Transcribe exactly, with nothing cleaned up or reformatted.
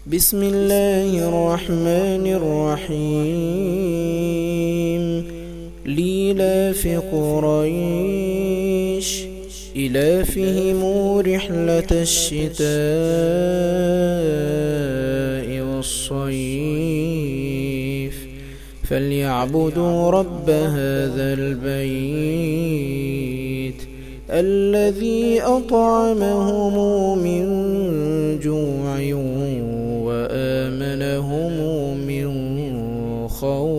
بسم الله الرحمن الرحيم لإيلاف قريش إيلافهم رحلة الشتاء والصيف فليعبدوا رب هذا البيت الذي أطعمهم من جوع وآمنهم من خوف.